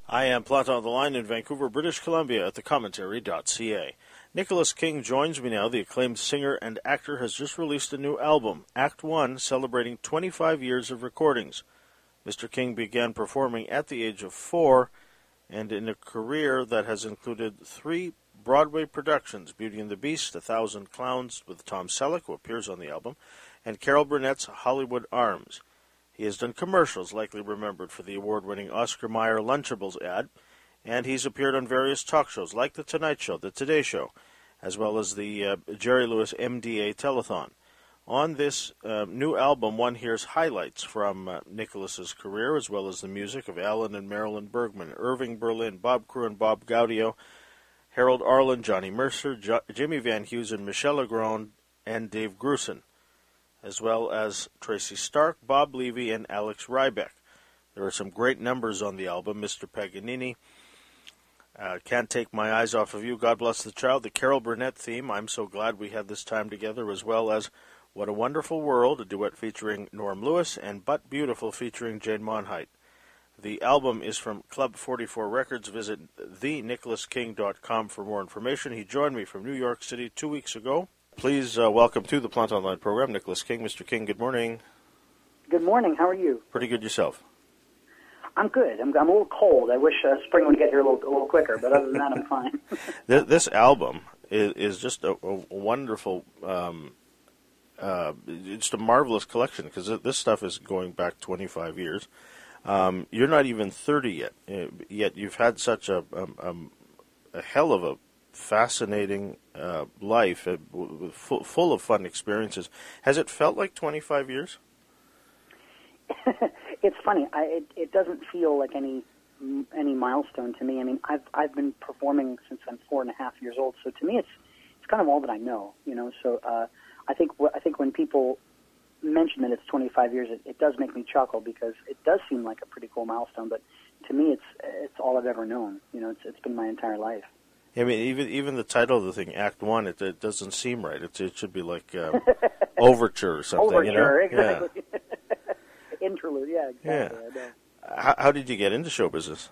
I am Plot on the Line in Vancouver, British Columbia at thecommentary.ca. Nicholas King joins me now. The acclaimed singer and actor has just released a new album, Act One, celebrating 25 years of recordings. Mr. King began performing at the age of 4, and in a career that has included 3 Broadway productions, Beauty and the Beast, 1,000 Clowns with Tom Selleck, who appears on the album, and Carol Burnett's Hollywood Arms. He has done commercials, likely remembered for the award-winning Oscar Mayer Lunchables ad, and he's appeared on various talk shows like The Tonight Show, The Today Show, as well as the Jerry Lewis MDA Telethon. On this new album, one hears highlights from Nicholas's career, as well as the music of Alan and Marilyn Bergman, Irving Berlin, Bob Crewe and Bob Gaudio, Harold Arlen, Johnny Mercer, Jimmy Van Heusen, Michel Legrand, and Dave Grusin, as well as Tracy Stark, Bob Levy, and Alex Rybeck. There are some great numbers on the album. Mr. Paganini, Can't Take My Eyes Off of You, God Bless the Child, the Carol Burnett theme, I'm So Glad We Had This Time Together, as well as What a Wonderful World, a duet featuring Norm Lewis, and But Beautiful featuring Jane Monheit. The album is from Club 44 Records. Visit thenicholasking.com for more information. He joined me from New York City 2 weeks ago. Please welcome to the Plant Online program, Nicholas King. Mr. King, good morning. Good morning. How are you? Pretty good yourself. I'm good. I'm a little cold. I wish spring would get here a little quicker, but other than that, I'm fine. This album is just a wonderful, just a marvelous collection, because this stuff is going back 25 years. You're not even 30 yet, yet you've had such a hell of a fascinating life, full of fun experiences. Has it felt like 25 years? It's funny. It doesn't feel like any milestone to me. I mean, I've been performing since I'm 4.5 years old, so to me, it's kind of all that I know. You know, so I think when people mention that it's 25 years, it does make me chuckle, because it does seem like a pretty cool milestone. But to me, it's all I've ever known. You know, it's been my entire life. I mean, even the title of the thing, Act One, it doesn't seem right. It should be like Overture or something. Overture, you know? exactly. Yeah. Interlude, yeah, exactly. Yeah. How did you get into show business?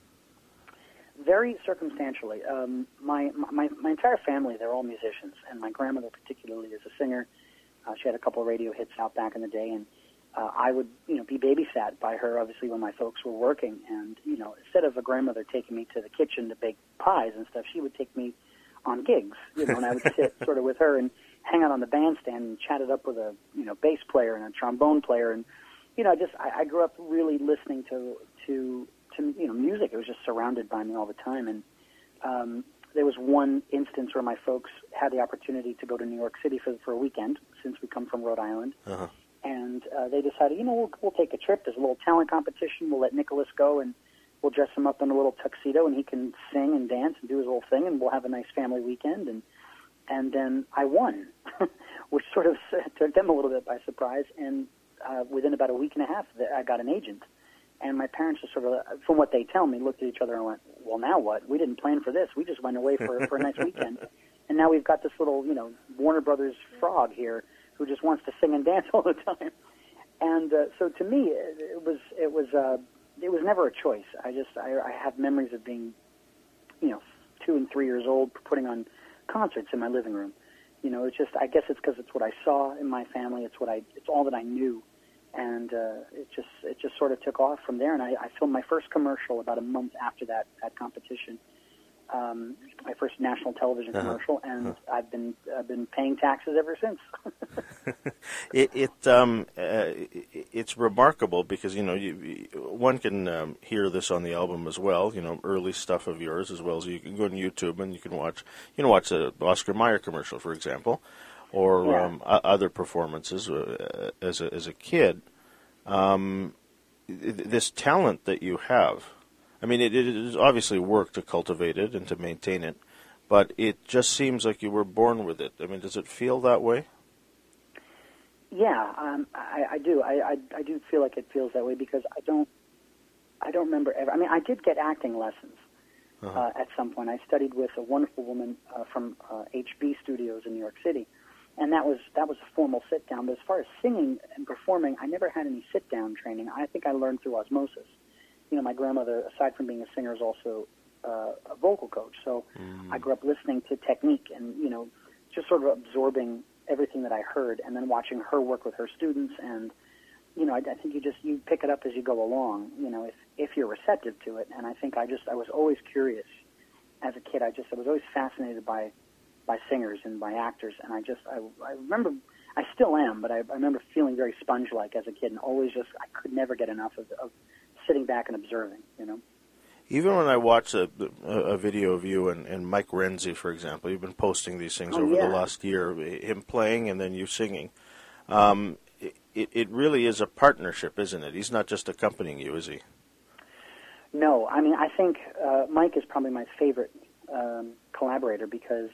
Very circumstantially. My entire family, they're all musicians, and my grandmother particularly is a singer. She had a couple of radio hits out back in the day, and I would, be babysat by her, obviously, when my folks were working. And, instead of a grandmother taking me to the kitchen to bake pies and stuff, she would take me on gigs, and I would sit sort of with her and hang out on the bandstand and chat it up with a, bass player and a trombone player. And, I grew up really listening to music. It was just surrounded by me all the time. And there was one instance where my folks had the opportunity to go to New York City for a weekend, since we come from Rhode Island. Uh-huh. And they decided, we'll take a trip. There's a little talent competition. We'll let Nicholas go, and we'll dress him up in a little tuxedo, and he can sing and dance and do his little thing, and we'll have a nice family weekend. And then I won, which sort of took them a little bit by surprise. And within about a week and a half, I got an agent. And my parents just sort of, from what they tell me, looked at each other and went, well, now what? We didn't plan for this. We just went away for a nice weekend. And now we've got this little, Warner Brothers frog here who just wants to sing and dance all the time. And so to me, it was never a choice. I have memories of being, 2 and 3 years old, putting on concerts in my living room. I guess it's because it's what I saw in my family. It's all that I knew. And it just sort of took off from there. And I filmed my first commercial about a month after that competition, my first national television commercial, and I've been paying taxes ever since. It's remarkable, because one can hear this on the album as well. Early stuff of yours, as well as you can go on YouTube and you can watch the Oscar Mayer commercial, for example, or other performances as a kid. This talent that you have, I mean, it is obviously work to cultivate it and to maintain it, but it just seems like you were born with it. I mean, does it feel that way? Yeah, I do. I do feel like it feels that way, because I don't remember ever. I mean, I did get acting lessons at some point. I studied with a wonderful woman from HB Studios in New York City, and that was a formal sit down. But as far as singing and performing, I never had any sit down training. I think I learned through osmosis. my grandmother, aside from being a singer, is also a vocal coach. So I grew up listening to technique and, just sort of absorbing everything that I heard and then watching her work with her students. And, I think you pick it up as you go along, if you're receptive to it. And I think I was always curious as a kid. I was always fascinated by singers and by actors. And I remember, I still am, but I remember feeling very sponge-like as a kid and always I could never get enough of sitting back and observing, Even when I watch a video of you and Mike Renzi, for example, you've been posting these things over the last year, him playing and then you singing. It really is a partnership, isn't it? He's not just accompanying you, is he? No, I mean, I think Mike is probably my favorite collaborator because,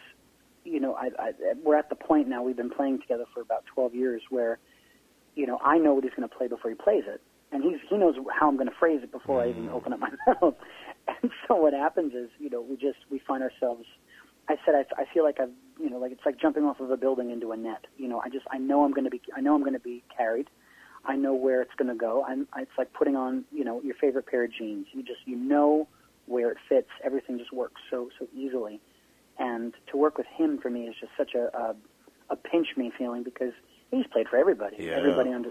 we're at the point now, we've been playing together for about 12 years where, I know what he's going to play before he plays it. And he knows how I'm going to phrase it before I even open up my mouth. And so what happens is, we find ourselves. I feel like like it's like jumping off of a building into a net. I know I'm going to be carried. I know where it's going to go. It's like putting on, your favorite pair of jeans. You know where it fits. Everything just works so easily. And to work with him for me is just such a pinch me feeling because he's played for everybody, everybody under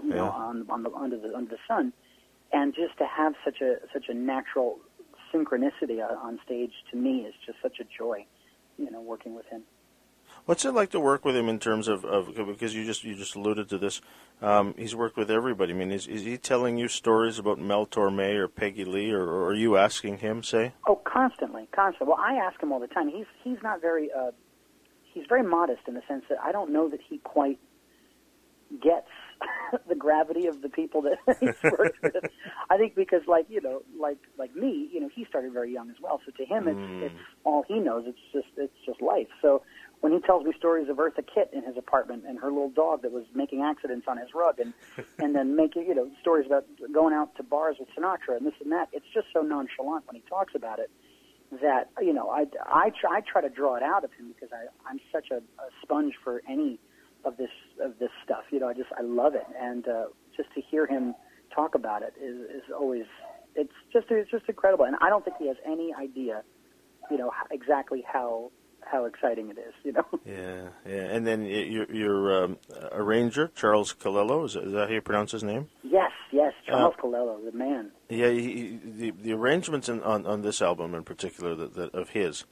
the sun, and just to have such a natural synchronicity on stage to me is just such a joy, working with him. What's it like to work with him in terms of because you just alluded to this, he's worked with everybody. I mean, is he telling you stories about Mel Torme or Peggy Lee, or are you asking him, say? Oh, constantly. Well, I ask him all the time. He's not very he's very modest in the sense that I don't know that he quite gets the gravity of the people that he's worked with. I think because like me, he started very young as well. So to him, it's all he knows. It's just life. So when he tells me stories of Eartha Kitt in his apartment and her little dog that was making accidents on his rug, and then making stories about going out to bars with Sinatra and this and that, it's just so nonchalant when he talks about it that I try to draw it out of him because I'm such a sponge for any of this stuff. I love it, and just to hear him talk about it is always it's just incredible. And I don't think he has any idea, exactly how exciting it is. Yeah. And then your arranger, Charles Colello, is that how you pronounce his name? Yes, Charles Colello, the man. Yeah, the arrangements on this album in particular that of his,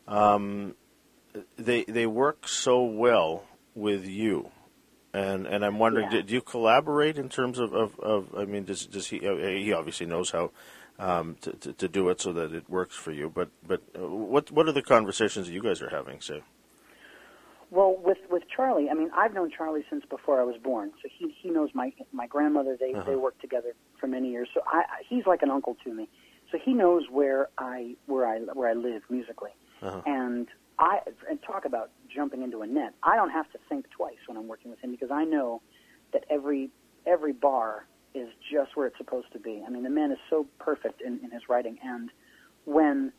they work so well with you, and I'm wondering, do you collaborate in terms of I mean, does he obviously knows how to do it so that it works for you, but what are the conversations that you guys are having, say? Well, with Charlie, I mean, I've known Charlie since before I was born, so he knows my grandmother. They worked together for many years, so he's like an uncle to me. So he knows where I live musically, and talk about jumping into a net. I don't have to think twice when I'm working with him because I know that every bar is just where it's supposed to be. I mean, the man is so perfect in his writing, and when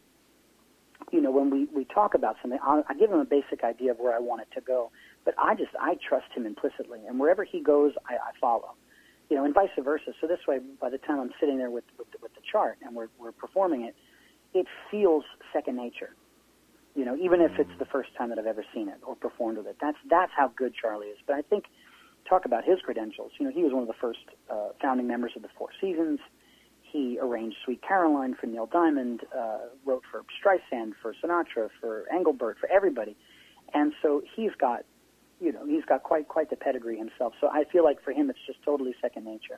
we talk about something, I give him a basic idea of where I want it to go, but I trust him implicitly, and wherever he goes, I follow, and vice versa. So this way, by the time I'm sitting there with the chart and we're performing it, it feels second nature. Even if it's the first time that I've ever seen it or performed with it. That's how good Charlie is. But I think, talk about his credentials. He was one of the first founding members of the Four Seasons. He arranged Sweet Caroline for Neil Diamond, wrote for Streisand, for Sinatra, for Engelbert, for everybody. And so he's got quite the pedigree himself. So I feel like for him it's just totally second nature.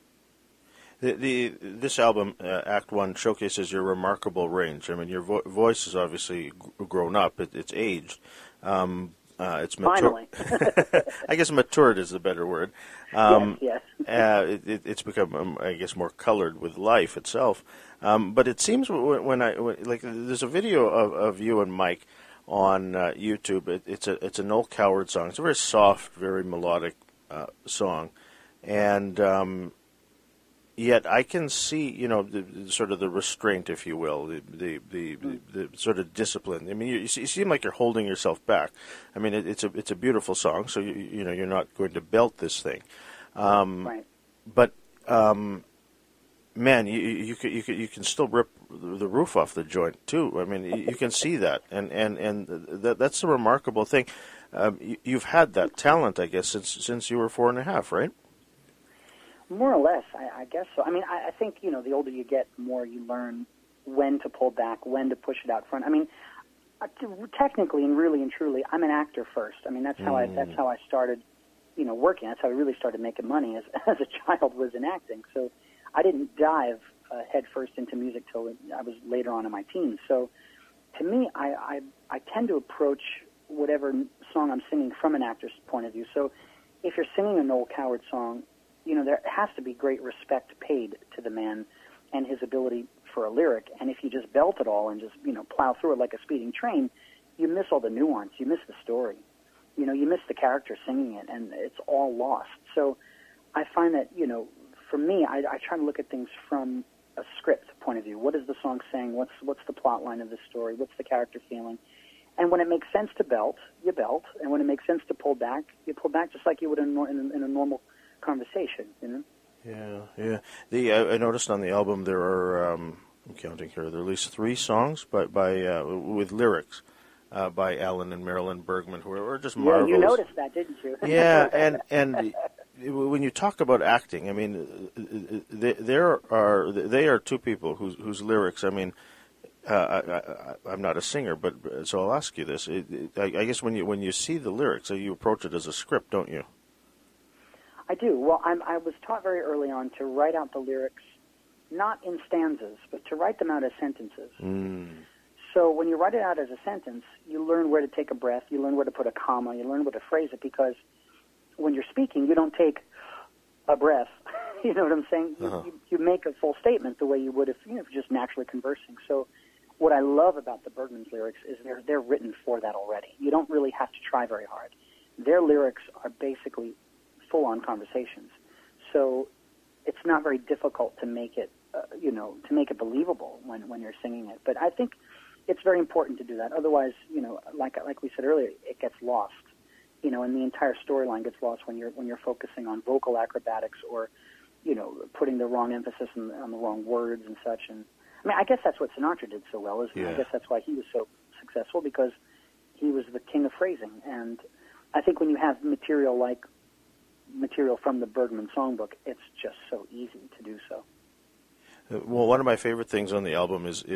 This album, Act One, showcases your remarkable range. I mean, your voice has obviously grown up; it's aged. It's finally. I guess matured is the better word. Yes. It's become, I guess, more colored with life itself. But it seems when there's a video of you and Mike on YouTube. It's a Noel Coward song. It's a very soft, very melodic song, and yet I can see, sort of the restraint, if you will, the sort of discipline. I mean, you seem like you're holding yourself back. I mean, it's a beautiful song, so you're not going to belt this thing. Right. But man, you can still rip the roof off the joint too. I mean, you can see that, and that's a remarkable thing. You've had that talent, I guess, since you were 4.5, right? More or less, I guess so. I mean, I think, the older you get, the more you learn when to pull back, when to push it out front. I mean, technically and really and truly, I'm an actor first. I mean, that's how I started, working. That's how I really started making money as a child, was in acting. So I didn't dive head first into music till I was later on in my teens. So to me, I tend to approach whatever song I'm singing from an actor's point of view. So if you're singing a Noel Coward song, there has to be great respect paid to the man and his ability for a lyric. And if you just belt it all and just, plow through it like a speeding train, you miss all the nuance. You miss the story. You miss the character singing it, and it's all lost. So I find that, for me, I try to look at things from a script point of view. What is the song saying? What's the plot line of the story? What's the character feeling? And when it makes sense to belt, you belt. And when it makes sense to pull back, you pull back just like you would in a normal conversation, Yeah. I noticed on the album there are, I'm counting here, there are at least 3 songs by with lyrics by Alan and Marilyn Bergman, who are just marvelous. Yeah, you noticed that, didn't you? Yeah, and when you talk about acting, I mean, they are 2 people whose lyrics, I mean, I'm not a singer, but so I'll ask you this. I guess when you see the lyrics, you approach it as a script, don't you? I do. Well, I was taught very early on to write out the lyrics, not in stanzas, but to write them out as sentences. So when you write it out as a sentence, you learn where to take a breath, you learn where to put a comma, you learn where to phrase it, because when you're speaking, you don't take a breath. You know what I'm saying? You make a full statement the way you would if you're just naturally conversing. So what I love about the Bergman's lyrics is they're written for that already. You don't really have to try very hard. Their lyrics are basically full-on conversations. So it's not very difficult to make it, to make it believable when you're singing it. But I think it's very important to do that. Otherwise, like we said earlier, it gets lost. And the entire storyline gets lost when you're focusing on vocal acrobatics or, putting the wrong emphasis on the wrong words and such. And I mean, I guess that's what Sinatra did so well, isn't it? I guess that's why he was so successful, because he was the king of phrasing. And I think when you have material from the Bergman songbook, it's just so easy to do so. Well, one of my favorite things on the album is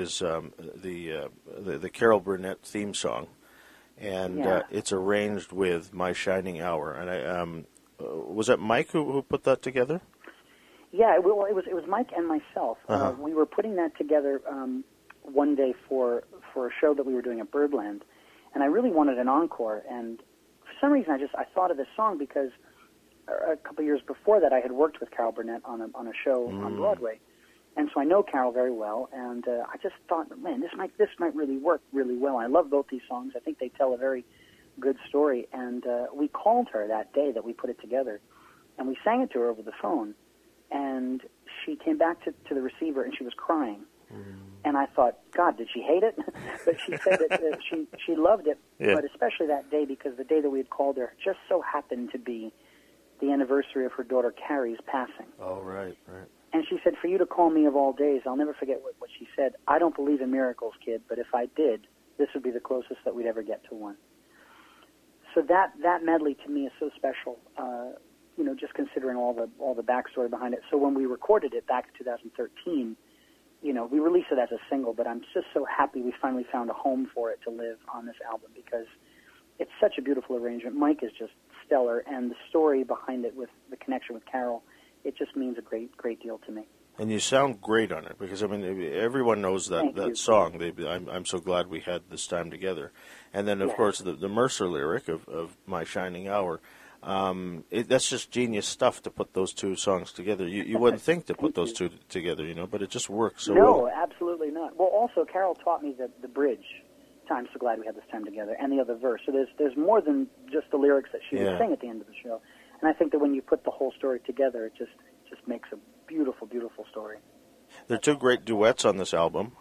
the Carol Burnett theme song, and it's arranged with My Shining Hour. And was that Mike who put that together? Yeah, it was Mike and myself. We were putting that together one day for a show that we were doing at Birdland, and I really wanted an encore. And for some reason, I thought of this song because a couple of years before that, I had worked with Carol Burnett on a show on Broadway, and so I know Carol very well. And I just thought, man, this might really work really well. I love both these songs. I think they tell a very good story. And we called her that day that we put it together, and we sang it to her over the phone. And she came back to the receiver, and she was crying. And I thought, God, did she hate it? But she said that she loved it, but especially that day, because the day that we had called her just so happened to be the anniversary of her daughter Carrie's passing. Oh, right. And she said, for you to call me of all days, I'll never forget what she said. I don't believe in miracles, kid, but if I did, this would be the closest that we'd ever get to one. So that medley to me is so special. Just considering all the backstory behind it. So when we recorded it back in 2013, we released it as a single, but I'm just so happy we finally found a home for it to live on this album, because it's such a beautiful arrangement. Mike is just stellar, and the story behind it with the connection with Carol, it just means a great deal to me. And you sound great on it, because, I mean, everyone knows that song. I'm so glad we had this time together. And then, of course, the Mercer lyric of My Shining Hour. That's just genius stuff to put those 2 songs together. You wouldn't think to put those 2 together, but it just works so well. No, absolutely not. Well, also, Carol taught me the bridge, I'm so glad we had this time together, and the other verse. So there's more than just the lyrics that she would sing at the end of the show. And I think that when you put the whole story together, it just makes a beautiful, beautiful story. There are 2 great duets on this album.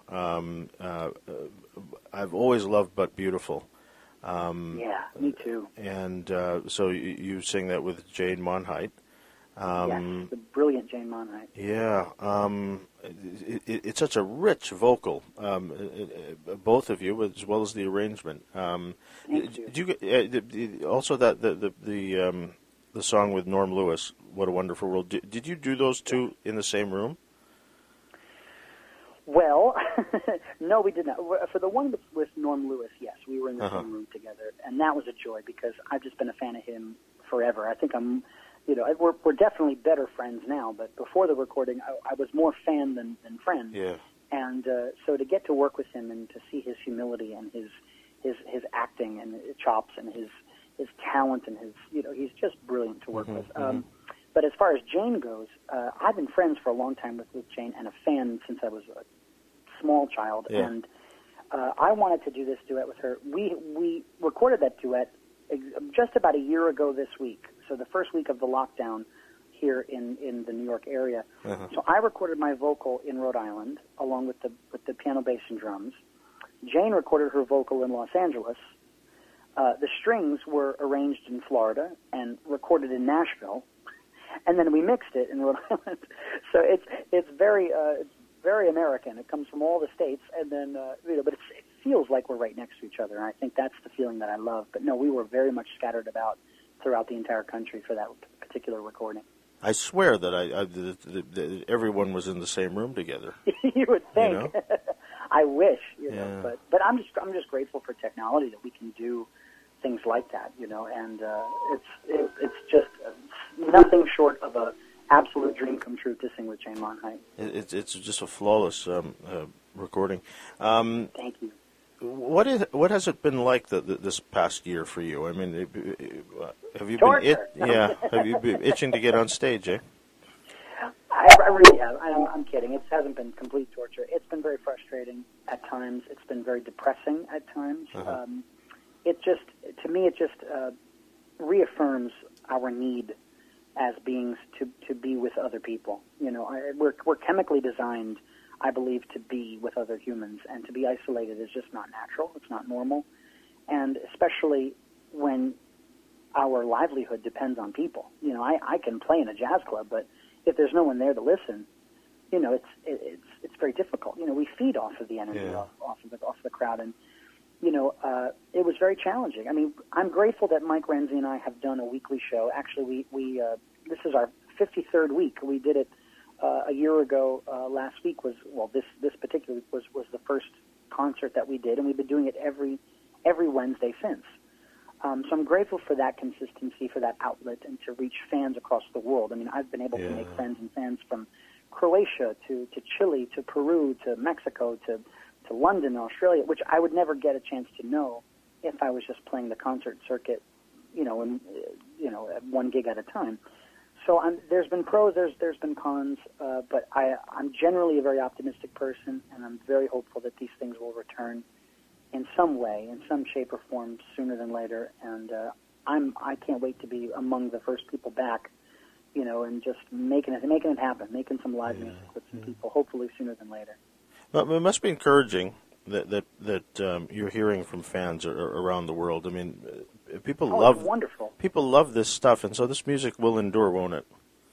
I've always loved But Beautiful. Me too. And so you sing that with Jane Monheit. Yes, the brilliant Jane Monheit. Yeah, it's such a rich vocal, both of you, as well as the arrangement. Thank you. Do you also that the song with Norm Lewis, "What a Wonderful World"? Did you do those two in the same room? Well, no, we did not. For the one with Norm Lewis, yes, we were in the same room together, and that was a joy because I've just been a fan of him forever. I think we're definitely better friends now, but before the recording, I was more fan than friend. Yeah. And so to get to work with him and to see his humility and his acting and his chops and his talent and he's just brilliant to work with. But as far as Jane goes, I've been friends for a long time with Jane and a fan since I was a small child. Yeah. And I wanted to do this duet with her. We recorded that duet just about a year ago this week. So the first week of the lockdown here in the New York area. So I recorded my vocal in Rhode Island along with the piano, bass, and drums. Jane recorded her vocal in Los Angeles. The strings were arranged in Florida and recorded in Nashville, and then we mixed it in Rhode Island. So it's very American. It comes from all the states, and then but it feels like we're right next to each other. And I think that's the feeling that I love. But no, we were very much scattered about throughout the entire country for that particular recording. I swear that everyone was in the same room together. You would think. You know? I wish, know, but I'm just grateful for technology that we can do things like that, and it's just nothing short of a absolute dream come true to sing with Jane Monheit. It's just a flawless recording. Thank you. What has it been like this past year for you? I mean, have you Torture. have you been itching to get on stage? I really have. I'm kidding. It hasn't been complete torture. It's been very frustrating at times. It's been very depressing at times. To me, it just reaffirms our need as beings to be with other people. We're chemically designed, I believe, to be with other humans, and to be isolated is just not natural. It's not normal, and especially when our livelihood depends on people. I can play in a jazz club, but if there's no one there to listen, it's very difficult. We feed off of the energy, off of the crowd, and it was very challenging. I mean, I'm grateful that Mike Renzi and I have done a weekly show. Actually, we this is our 53rd week. We did it a year ago. Last week this particular was the first concert that we did, and we've been doing it every Wednesday since. So I'm grateful for that consistency, for that outlet, and to reach fans across the world. I mean, I've been able to make friends and fans from Croatia to Chile to Peru to Mexico to London, Australia, which I would never get a chance to know if I was just playing the concert circuit, at one gig at a time. So there's been pros, there's been cons, but I'm generally a very optimistic person, and I'm very hopeful that these things will return in some way, in some shape or form, sooner than later. And I can't wait to be among the first people back, and just making it happen, making some live music with some people, hopefully sooner than later. Well, it must be encouraging that you're hearing from fans around the world. I mean, people love wonderful. People love this stuff, and so this music will endure, won't it?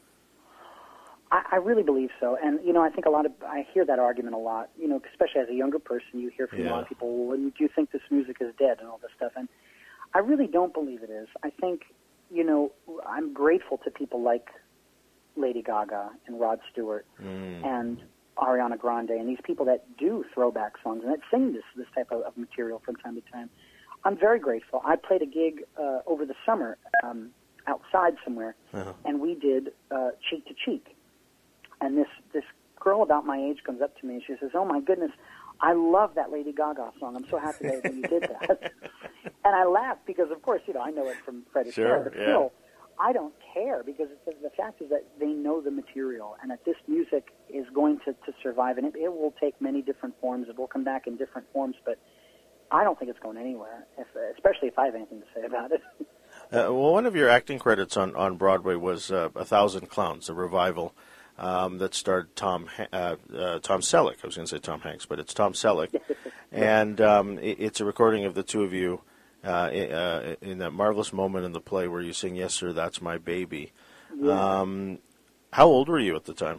I really believe so, and I think I hear that argument a lot. Especially as a younger person, you hear from a lot of people, "Well, do you think this music is dead?" and all this stuff, and I really don't believe it is. I think I'm grateful to people like Lady Gaga and Rod Stewart and Ariana Grande and these people that do throwback songs and that sing this type of material from time to time. I'm very grateful. I played a gig over the summer outside somewhere, and we did Cheek to Cheek. And this girl about my age comes up to me and she says, "Oh my goodness, I love that Lady Gaga song. I'm so happy that you did that." And I laughed because, of course, I know it from Fred Astaire, but still, I don't care because the fact is that they know the material and that this music is going to survive, and it will take many different forms. It will come back in different forms, but I don't think it's going anywhere, especially if I have anything to say about it. Well, one of your acting credits on Broadway was 1,000 Clowns, a revival that starred Tom Selleck. I was going to say Tom Hanks, but it's Tom Selleck. And it's a recording of the two of you in that marvelous moment in the play where you sing, "Yes, Sir, That's My Baby." Yeah. How old were you at the time?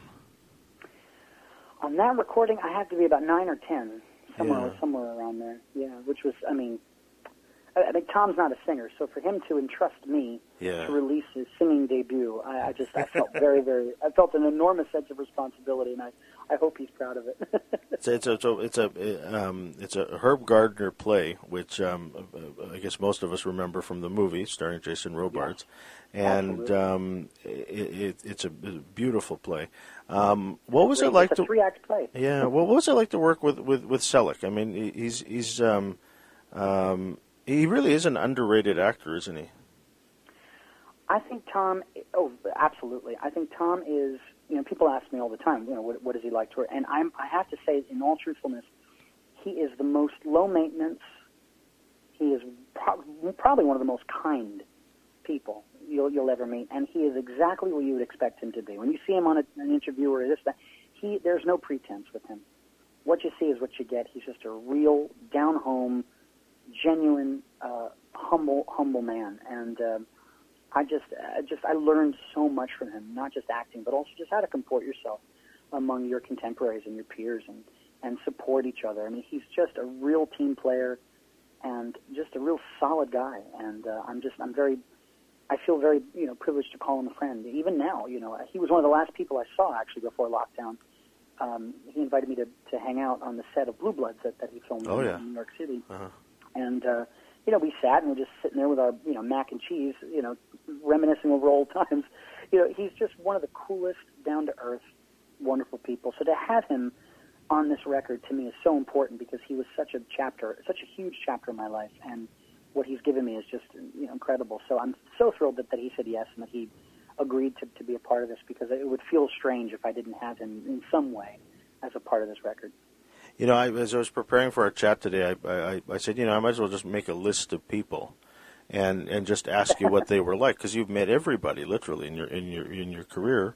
On that recording, I had to be about 9 or 10, Yeah. somewhere around there. Yeah, which was, I mean, Tom's not a singer, so for him to entrust me Yeah. to release his singing debut, I felt I felt an enormous sense of responsibility, and I hope he's proud of it. It's a Herb Gardner play, which I guess most of us remember from the movie starring Jason Robards, and it's a beautiful play. What was it like it's a to 3-act play? Yeah, what was it like to work with Selleck? I mean, he really is an underrated actor, isn't he? I think Tom. Oh, absolutely. I think Tom is. People ask me all the time. What does he like to work? And I have to say, in all truthfulness, he is the most low maintenance. He is probably one of the most kind people you'll ever meet, and he is exactly what you would expect him to be. When you see him on an interview or this, that, there's no pretense with him. What you see is what you get. He's just a real, down-home, genuine, humble man, and I learned so much from him, not just acting, but also just how to comport yourself among your contemporaries and your peers, and support each other. I mean, he's just a real team player, and just a real solid guy. And I feel very privileged to call him a friend. Even now, he was one of the last people I saw actually before lockdown. He invited me to hang out on the set of Blue Bloods that he filmed in New York City, and we sat and we're just sitting there with our mac and cheese, reminiscing over old times. He's just one of the coolest, down to earth, wonderful people. So to have him on this record to me is so important because he was such a huge chapter in my life, and what he's given me is just incredible. So I'm so thrilled that he said yes and that he agreed to be a part of this, because it would feel strange if I didn't have him in some way as a part of this record. As I was preparing for our chat today, I said, I might as well just make a list of people, and just ask you what they were like, because you've met everybody literally in your career.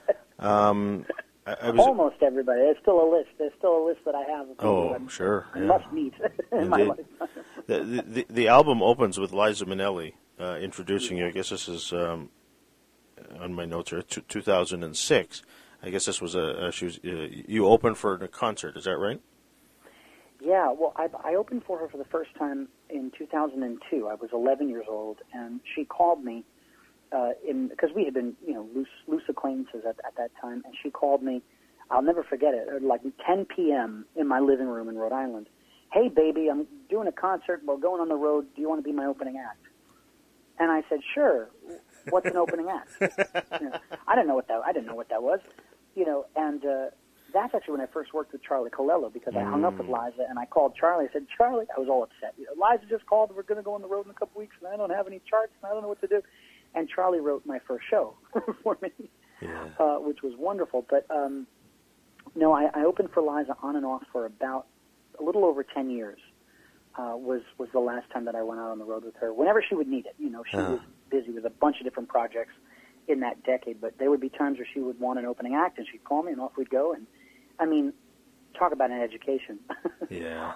Almost everybody. There's still a list. There's still a list that I have. Of sure. I must meet in my life. The album opens with Liza Minnelli introducing you. I guess this is on my notes here. 2006. I guess this was you opened for a concert. Is that right? Yeah. Well, I opened for her for the first time in 2002. I was 11 years old, and she called me. Because we had been, loose acquaintances at that time, and she called me. I'll never forget it. At like 10 p.m. in my living room in Rhode Island. Hey, baby, I'm doing a concert. We're going on the road. Do you want to be my opening act? And I said, sure. What's an opening act? I didn't know what that was. And that's actually when I first worked with Charlie Colello, because I hung up with Liza and I called Charlie. I said, Charlie, I was all upset. Liza just called. We're going to go on the road in a couple weeks, and I don't have any charts, and I don't know what to do. And Charlie wrote my first show for me, which was wonderful. But no, I opened for Liza on and off for about a little over 10 years. Was the last time that I went out on the road with her. Whenever she would need it, she was busy with a bunch of different projects in that decade. But there would be times where she would want an opening act, and she'd call me, and off we'd go. And I mean, talk about an education. Yeah.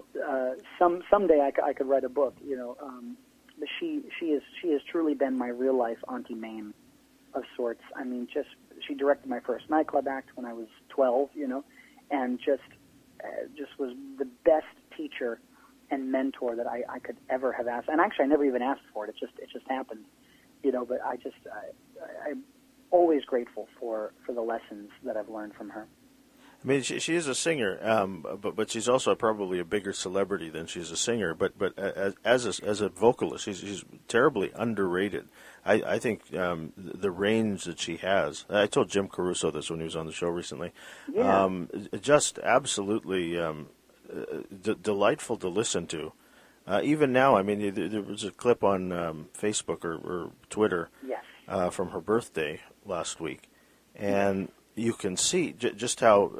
Someday I could write a book. But she has truly been my real life Auntie Mame of sorts. I mean, she directed my first nightclub act when I was 12, and just was the best teacher and mentor that I could ever have asked. And actually, I never even asked for it. It just happened, But I'm always grateful for the lessons that I've learned from her. I mean, she is a singer, but she's also probably a bigger celebrity than she's a singer. But as a vocalist, she's terribly underrated. I think the range that she has. I told Jim Caruso this when he was on the show recently. Yeah. Just absolutely delightful to listen to. Even now, I mean, there was a clip on Facebook or Twitter from her birthday last week, and you can see just how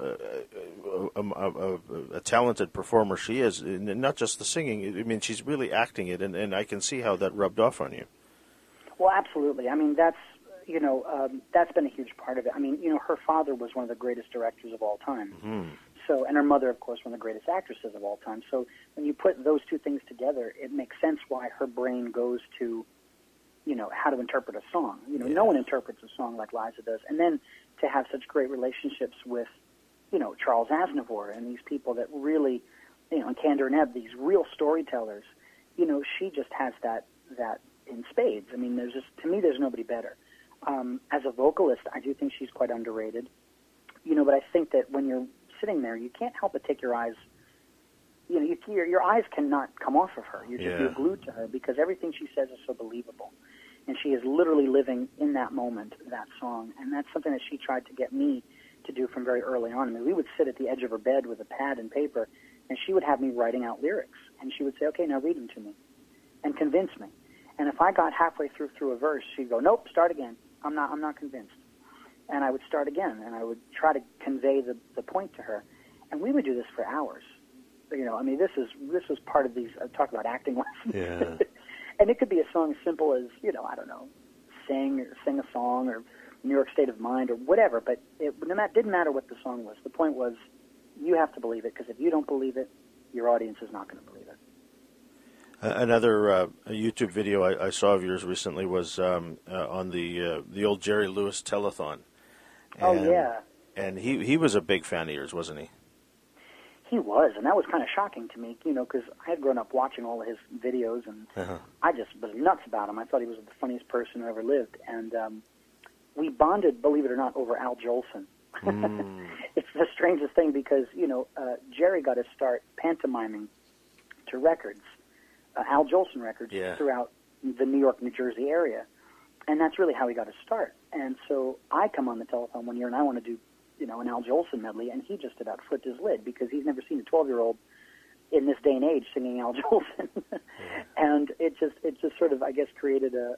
a talented performer she is, and not just the singing. I mean, she's really acting it, and I can see how that rubbed off on you. Well, absolutely. I mean, that's been a huge part of it. I mean, her father was one of the greatest directors of all time. Mm-hmm. So, and her mother, of course, one of the greatest actresses of all time. So when you put those two things together, it makes sense why her brain goes to how to interpret a song. No one interprets a song like Liza does. And then to have such great relationships with, Charles Aznavour and these people that really, and Kander and Ebb, these real storytellers, she just has that in spades. I mean, to me, there's nobody better. As a vocalist, I do think she's quite underrated, but I think that when you're sitting there, you can't help but take your eyes, your eyes cannot come off of her. You're glued to her because everything she says is so believable. And she is literally living in that moment, that song. And that's something that she tried to get me to do from very early on. I mean, we would sit at the edge of her bed with a pad and paper, and she would have me writing out lyrics. And she would say, okay, now read them to me and convince me. And if I got halfway through a verse, she'd go, nope, start again. I'm not convinced. And I would start again, and I would try to convey the point to her. And we would do this for hours. This was part of these, talk about acting lessons. Yeah. And it could be a song as simple as, I don't know, sing a song or New York State of Mind or whatever, but it didn't matter what the song was. The point was, you have to believe it, because if you don't believe it, your audience is not going to believe it. Another YouTube video I saw of yours recently was on the old Jerry Lewis telethon. And he was a big fan of yours, wasn't he? He was, and that was kind of shocking to me, because I had grown up watching all of his videos, and I just was nuts about him. I thought he was the funniest person who ever lived, and we bonded, believe it or not, over Al Jolson. It's the strangest thing because, Jerry got to start pantomiming to records, Al Jolson records, throughout the New York, New Jersey area, and that's really how he got his start. And so I come on the telephone one year, and I want to do an Al Jolson medley, and he just about flipped his lid because he's never seen a 12-year-old in this day and age singing Al Jolson. And it just sort of, I guess, created a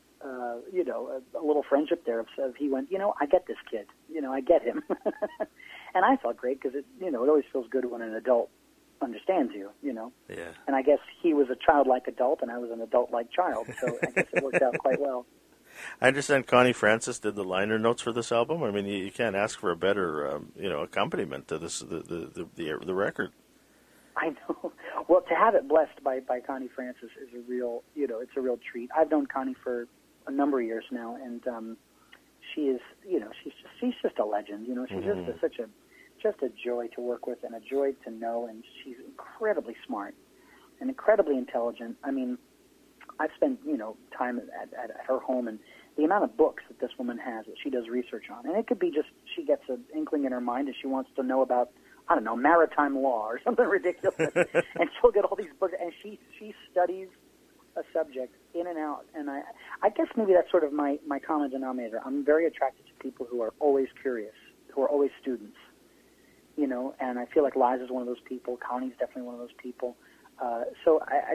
little friendship there. Of he went, I get this kid, I get him. And I felt great because it always feels good when an adult understands you, Yeah. And I guess he was a childlike adult, and I was an adult-like child, so I guess it worked out quite well. I understand Connie Francis did the liner notes for this album. I mean, you can't ask for a better, accompaniment to this the record. I know. Well, to have it blessed by Connie Francis is a real, it's a real treat. I've known Connie for a number of years now, and she is, she's just a legend. She's just a joy to work with and a joy to know, and she's incredibly smart and incredibly intelligent. I mean, I've spent, time at her home, and the amount of books that this woman has that she does research on. And it could be just she gets an inkling in her mind and she wants to know about, I don't know, maritime law or something ridiculous. And she'll get all these books, and she studies a subject in and out. And I guess maybe that's sort of my common denominator. I'm very attracted to people who are always curious, who are always students, and I feel like Liza's one of those people. Connie's definitely one of those people. So I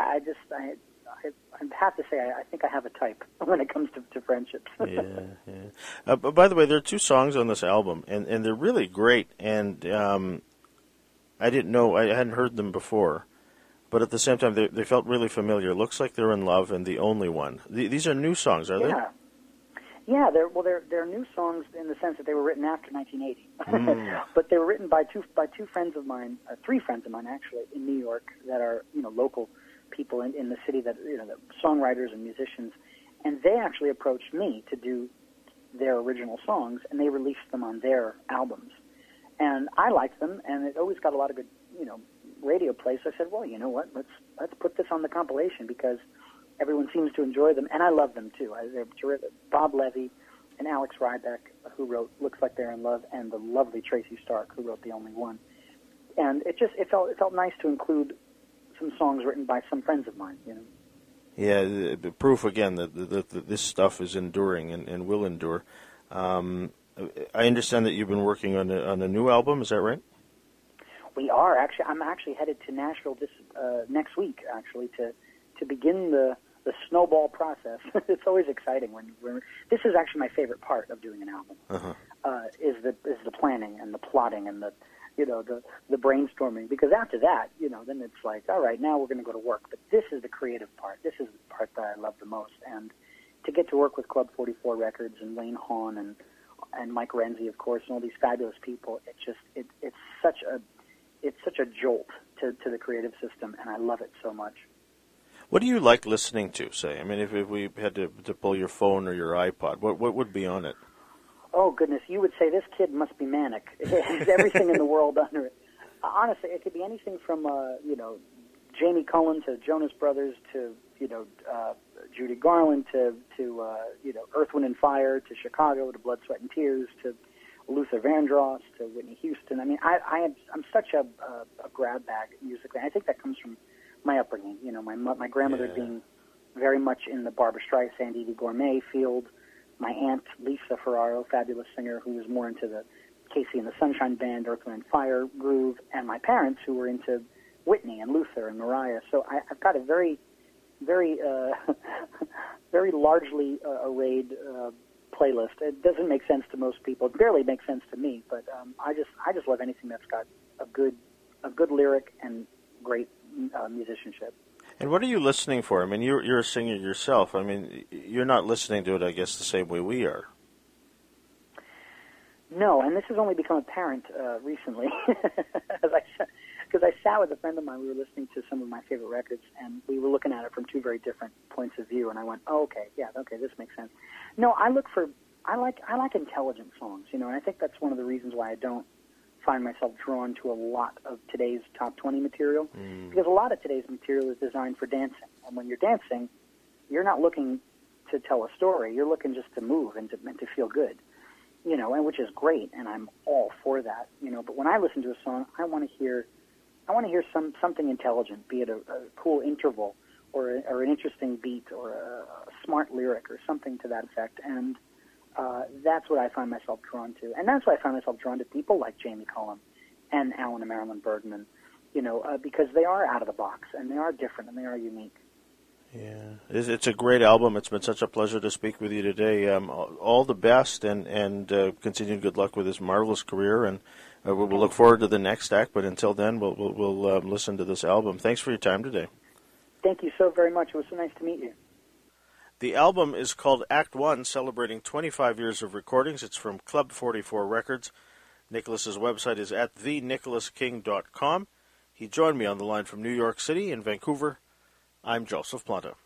have to say, I think I have a type when it comes to friendships. Yeah. But by the way, there are two songs on this album, and they're really great. And I didn't know, I hadn't heard them before, but at the same time, they felt really familiar. Looks Like They're in Love and The Only One. These are new songs, are they? Yeah, they're new songs in the sense that they were written after 1980, but they were written by two friends of mine, three friends of mine actually, in New York that are local people in the city that that songwriters and musicians, and they actually approached me to do their original songs, and they released them on their albums, and I liked them, and it always got a lot of good radio play. So I said, well, you know what, let's put this on the compilation because everyone seems to enjoy them, and I love them too. They're terrific. Bob Levy and Alex Rybeck, who wrote Looks Like They're in Love, and the lovely Tracy Stark, who wrote The Only One, and it felt nice to include some songs written by some friends of mine, Yeah, the proof again that this stuff is enduring and will endure. I understand that you've been working on a new album. Is that right? We are actually. I'm actually headed to Nashville this next week, actually, to begin the snowball process. It's always exciting when this is actually my favorite part of doing an album. Is the planning and the plotting and the the brainstorming, because after that, then it's like, all right, now we're going to go to work. But this is the creative part. This is the part that I love the most. And to get to work with Club 44 Records and Wayne Hawn and Mike Renzi, of course, and all these fabulous people, it's such a jolt to the creative system, and I love it so much. What do you like listening to, say? I mean, if we had to pull your phone or your iPod, what would be on it? Oh, goodness, you would say this kid must be manic. There's everything in the world under it. Honestly, it could be anything from, Jamie Cullum to Jonas Brothers to, Judy Garland to Earth, Wind and Fire to Chicago to Blood, Sweat and Tears to Luther Vandross to Whitney Houston. I mean, I'm such a grab bag musically. I think that comes from my upbringing. My grandmother being very much in the Barbra Streisand, Edie Gourmet field. My aunt, Lisa Ferraro, fabulous singer, who was more into the Casey and the Sunshine Band, Earth, Wind and Fire groove, and my parents, who were into Whitney and Luther and Mariah. So I've got a very, very, very largely arrayed playlist. It doesn't make sense to most people. It barely makes sense to me. But I just love anything that's got a good lyric and great musicianship. And what are you listening for? I mean, you're a singer yourself. I mean, you're not listening to it, I guess, the same way we are. No, and this has only become apparent recently. Because I sat with a friend of mine, we were listening to some of my favorite records, and we were looking at it from two very different points of view, and I went, oh, okay, this makes sense. No, I like intelligent songs, and I think that's one of the reasons why I don't find myself drawn to a lot of today's top 20 material, because a lot of today's material is designed for dancing, and when you're dancing, you're not looking to tell a story, you're looking just to move and to feel good, and which is great, and I'm all for that, but when I listen to a song, I want to hear something intelligent, be it a cool interval or an interesting beat or a smart lyric or something to that effect, and that's what I find myself drawn to. And that's why I find myself drawn to people like Jamie Cullum and Alan and Marilyn Bergman, because they are out of the box and they are different and they are unique. Yeah, it's a great album. It's been such a pleasure to speak with you today. All the best and continued good luck with this marvelous career. And we'll look forward to the next act. But until then, we'll listen to this album. Thanks for your time today. Thank you so very much. It was so nice to meet you. The album is called Act One, celebrating 25 years of recordings. It's from Club 44 Records. Nicholas's website is at thenicholasking.com. He joined me on the line from New York City and Vancouver. I'm Joseph Planta.